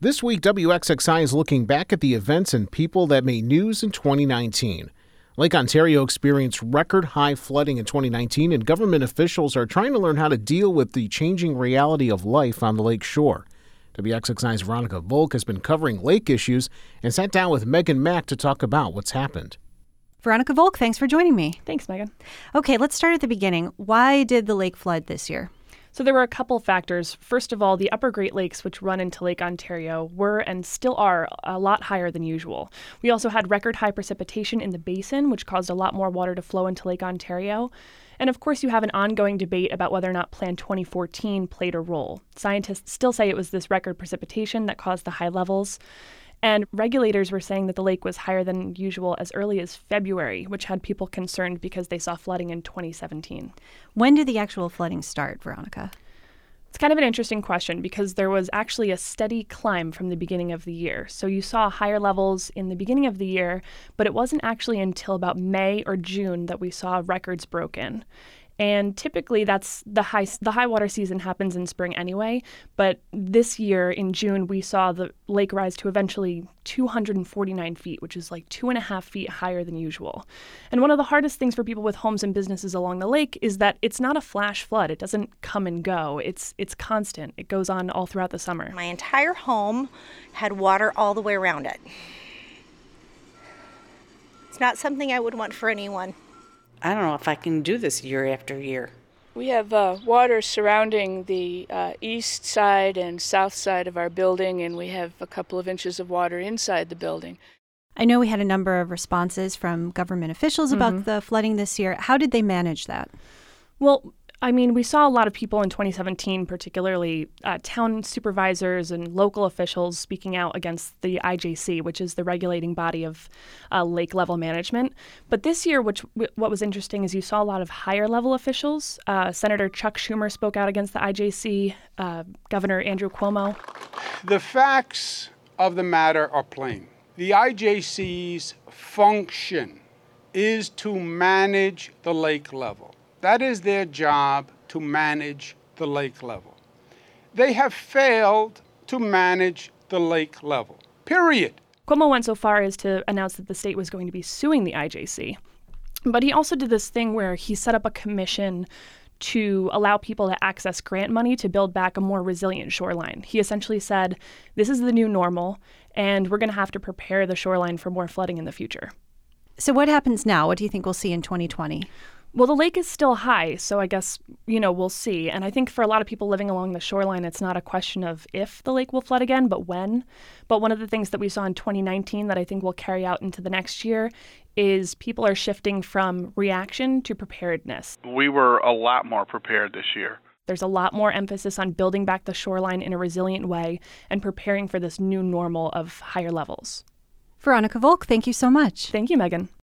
This week, WXXI is looking back at the events and people that made news in 2019. Lake Ontario experienced record-high flooding in 2019, and government officials are trying to learn how to deal with the changing reality of life on the lake shore. WXXI's Veronica Volk has been covering lake issues and sat down with Megan Mack to talk about what's happened. Veronica Volk, thanks for joining me. Thanks, Megan. Okay, let's start at the beginning. Why did the lake flood this year? So there were a couple factors. First of all, the upper Great Lakes, which run into Lake Ontario, were and still are a lot higher than usual. We also had record high precipitation in the basin, which caused a lot more water to flow into Lake Ontario. And of course, you have an ongoing debate about whether or not Plan 2014 played a role. Scientists still say it was this record precipitation that caused the high levels. And regulators were saying that the lake was higher than usual as early as February, which had people concerned because they saw flooding in 2017. When did the actual flooding start, Veronica? It's kind of an interesting question because there was actually a steady climb from the beginning of the year. So you saw higher levels in the beginning of the year, but it wasn't actually until about May or June that we saw records broken. And typically that's the high water season happens in spring anyway. But this year in June, we saw the lake rise to eventually 249 feet, which is like 2.5 feet higher than usual. And one of the hardest things for people with homes and businesses along the lake is that it's not a flash flood. It doesn't come and go. It's constant. It goes on all throughout the summer. My entire home had water all the way around it. It's not something I would want for anyone. I don't know if I can do this year after year. We have water surrounding the east side and south side of our building, and we have a couple of inches of water inside the building. I know we had a number of responses from government officials about the flooding this year. How did they manage that? Well, I mean, we saw a lot of people in 2017, particularly town supervisors and local officials speaking out against the IJC, which is the regulating body of lake level management. But this year, what was interesting is you saw a lot of higher level officials. Senator Chuck Schumer spoke out against the IJC, Governor Andrew Cuomo. The facts of the matter are plain. The IJC's function is to manage the lake level. That is their job, to manage the lake level. They have failed to manage the lake level, period. Cuomo went so far as to announce that the state was going to be suing the IJC. But he also did this thing where he set up a commission to allow people to access grant money to build back a more resilient shoreline. He essentially said, this is the new normal, and we're going to have to prepare the shoreline for more flooding in the future. So what happens now? What do you think we'll see in 2020? Well, the lake is still high, so I guess, we'll see. And I think for a lot of people living along the shoreline, it's not a question of if the lake will flood again, but when. But one of the things that we saw in 2019 that I think will carry out into the next year is people are shifting from reaction to preparedness. We were a lot more prepared this year. There's a lot more emphasis on building back the shoreline in a resilient way and preparing for this new normal of higher levels. Veronica Volk, thank you so much. Thank you, Megan.